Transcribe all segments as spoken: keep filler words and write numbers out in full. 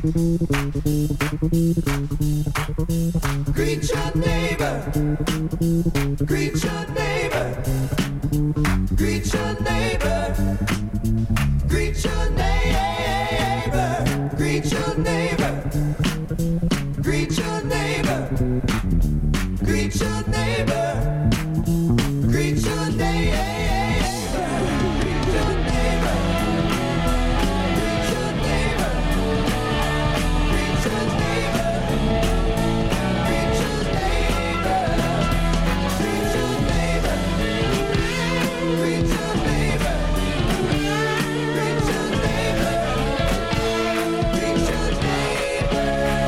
Greet your neighbor. Greet your neighbor. Greet your neighbor. Greet your neighbor. Greet your neighbor. Greet your neighbor. Greet your neighbor. Greet your neighbor. Greet your neighbor.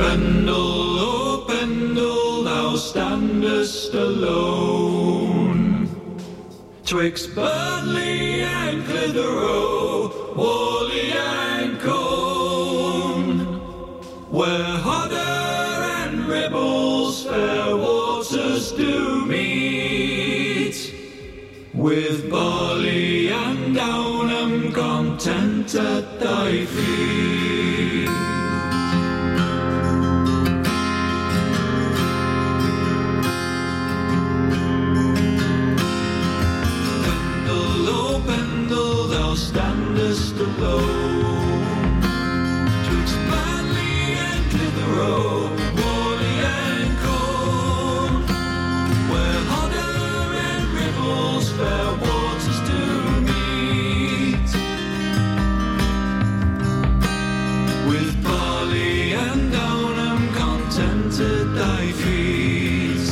Pendle, oh Pendle, thou standest alone. Twixt Burnley and Clitheroe, Whalley and Colne, where Hodder and Ribble's fair waters do meet, with Barley and Downham content at thy feet. Pendle, oh Pendle, thou standest alone. Twixt Burnley and Clitheroe, Whalley and Colne, where Hodder and Ribble's fair waters do meet, with Barley and Downham content at thy feet.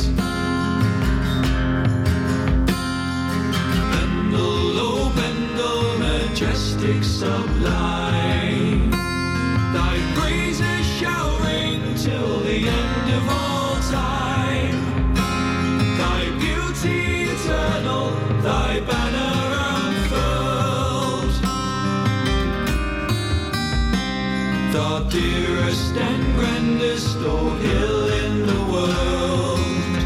Pendle, oh Pendle, majestic sublime, thy praises shall ring till the end of all time. Thy beauty eternal, thy banner unfurled, the dearest and grandest, O hill in the world.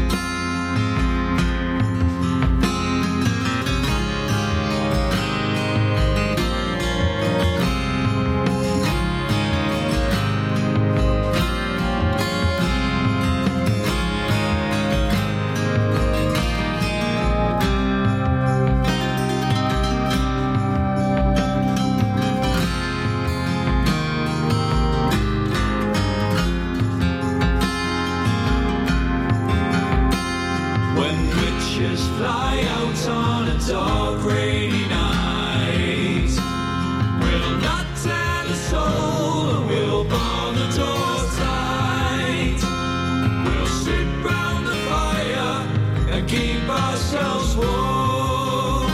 When witches fly out on a dark rainy night, we'll not tell a soul and we'll bar the door tight. We'll sit round the fire and keep ourselves warm,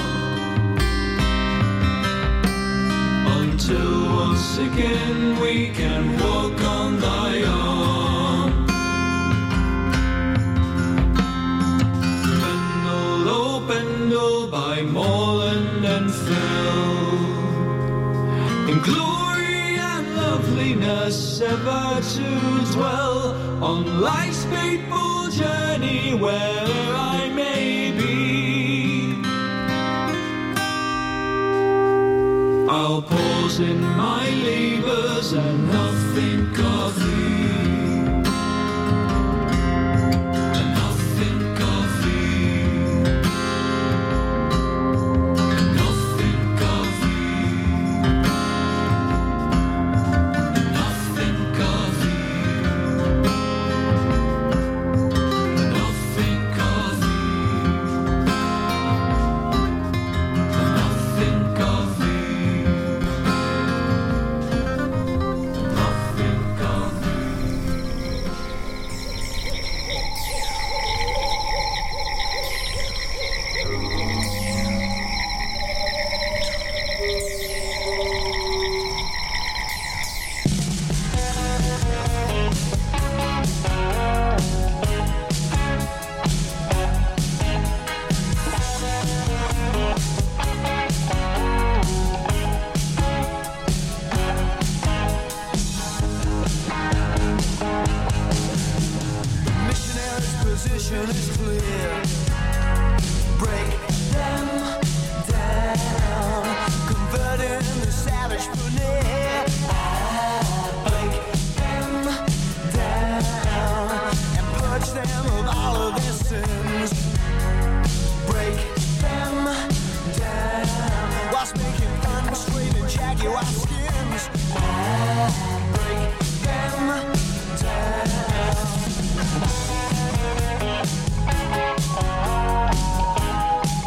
until once again we can walk on thy arm. Pendle, oh Pendle, by moorland and fell, in glory and loveliness ever to dwell, on life's fateful journey where'er I may be. I'll pause in my labours and not think of thee, and not think of thee, and not think of thee, and not think of thee, and not think of thee, and not think of thee. Missionary's position is clear. Break them down, converting the savage veneer. Break them down and purge them of all of their sins. Break them down whilst making unrestrained and jaguar skins. Break them down.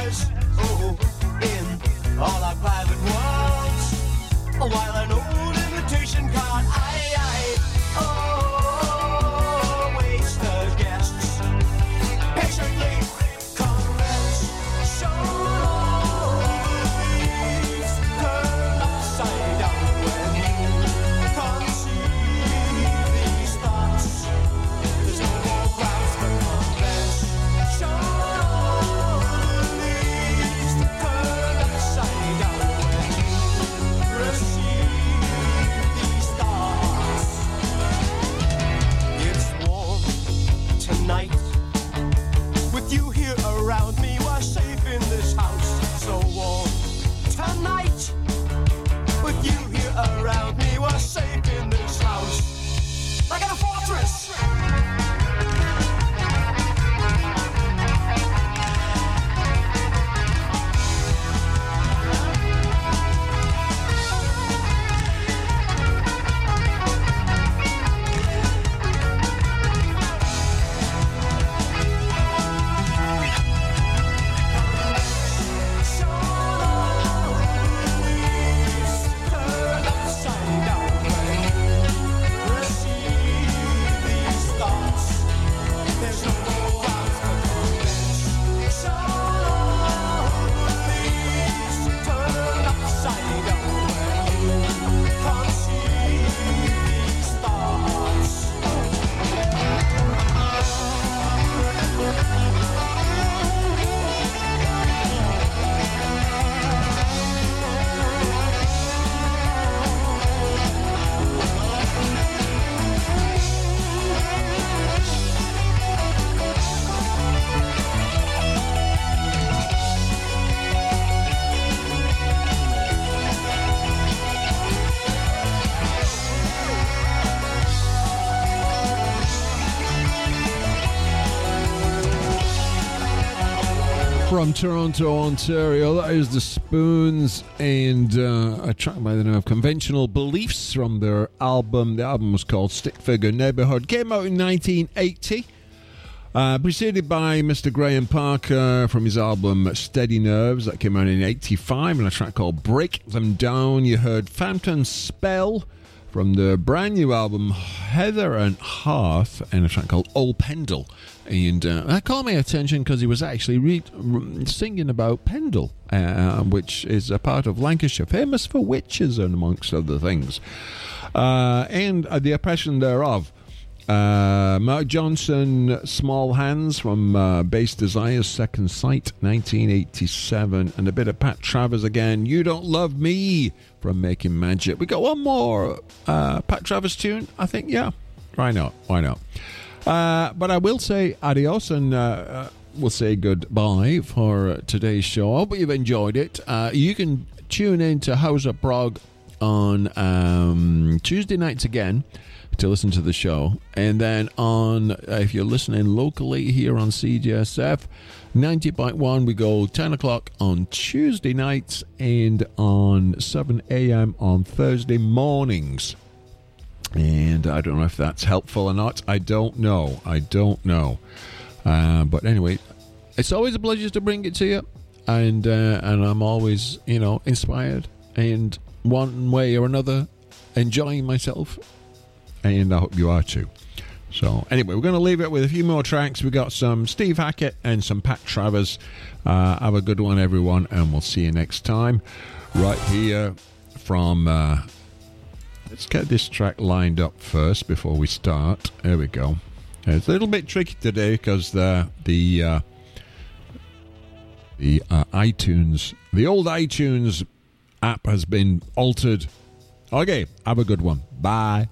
shares, oh, in all our private worlds, while an old invitation card, aye, aye, oh, waits the guests patiently. Convention leaves turned upside down when you conceive these thoughts. There's no more grounds for convention leaves turned upside down when you receive these thoughts. It's warm tonight. With you here around me, we're safe in this house. So warm tonight. With you here around me, we're safe in this house. Like in a fortress. Turned upside down when you receive these thoughts. There's no more grounds for convention. Turned upside down when you conceive these thoughts. From Toronto, Ontario, that is The Spoons and uh, a track by the name of Conventional Beliefs from their album. The album was called Stick Figure Neighborhood. Came out in nineteen eighty. Uh, preceded by Mister Graham Parker from his album Steady Nerves. That came out in eighty-five, and a track called Break Them Down. You heard Phantom Spell from the brand new album Heather and Hearth, and a track called Old Pendle. And uh, that caught my attention because he was actually re- re- singing about Pendle, uh, which is a part of Lancashire, famous for witches and amongst other things, uh, and uh, the oppression thereof. Uh, Mark Johnson, Small Hands from uh, Bass Desires, Second Sight, nineteen eighty-seven, and a bit of Pat Travers again, You Don't Love Me from Making Magic. We got one more uh, Pat Travers tune, I think, yeah. Why not? Why not? Uh, but I will say adios, and uh, uh, we'll say goodbye for uh, today's show. I hope you've enjoyed it. Uh, you can tune in to House of Prog on um, Tuesday nights again to listen to the show, and then on uh, if you're listening locally here on C J S F ninety point one, we go ten o'clock on Tuesday nights and on seven a.m. on Thursday mornings. And I don't know if that's helpful or not. I don't know. I don't know. Uh, but anyway, it's always a pleasure to bring it to you, and uh, and I'm always, you know, inspired and one way or another enjoying myself. And I hope you are too. So anyway, we're going to leave it with a few more tracks. We got some Steve Hackett and some Pat Travers. Uh, have a good one, everyone, and we'll see you next time. Right here from... Uh, let's get this track lined up first before we start. There we go. It's a little bit tricky today because the the uh, the uh, iTunes, the old iTunes app has been altered. Okay, have a good one. Bye.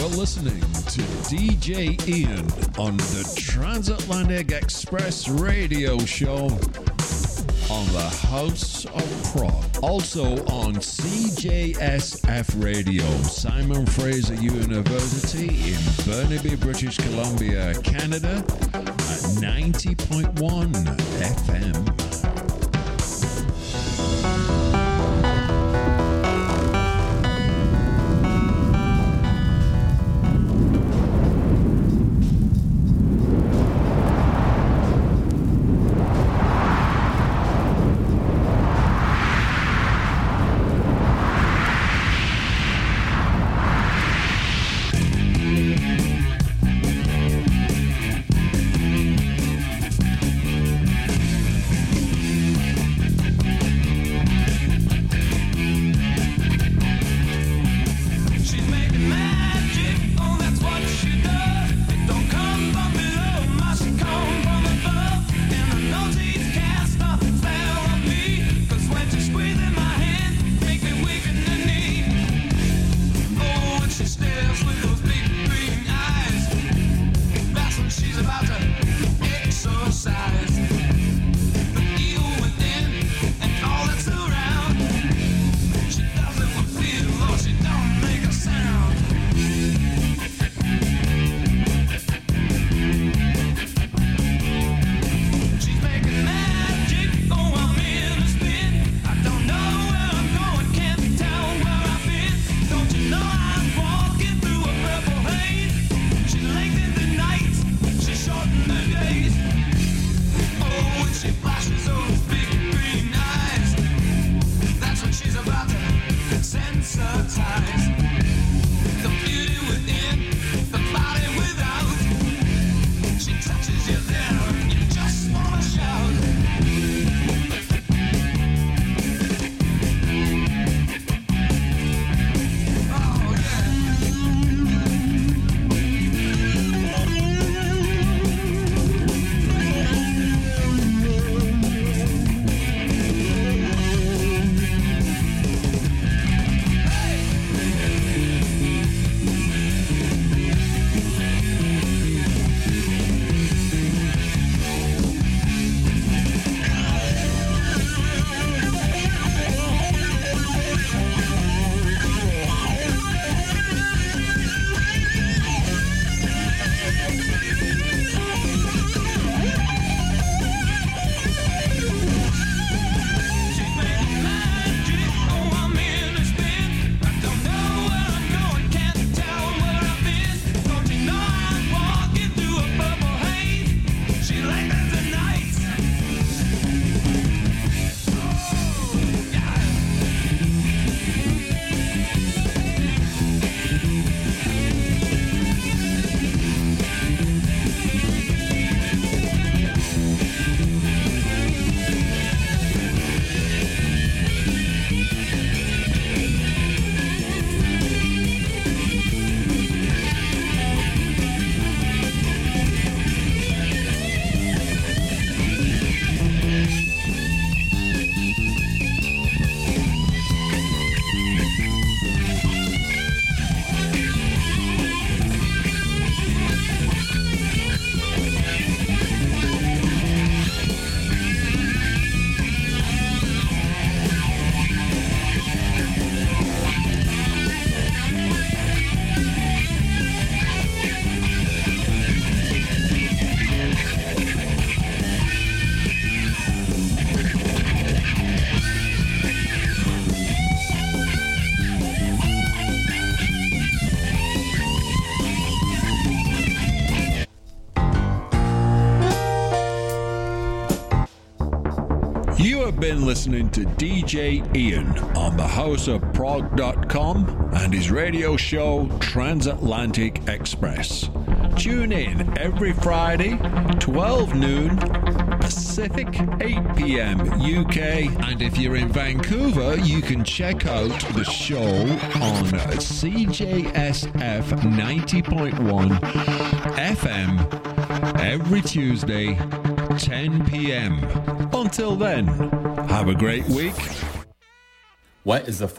listening to D J Ian on the Transatlantic Express radio show on the House of Prog. Also on C J S F Radio, Simon Fraser University in Burnaby, British Columbia, Canada at ninety point one F M. You have been listening to D J Ian on the house of prog dot com and his radio show Transatlantic Express. Tune in every Friday, twelve noon Pacific, eight p.m. U K. And if you're in Vancouver, you can check out the show on C J S F ninety point one F M every Tuesday, ten p.m. Until then, have a great week. What is the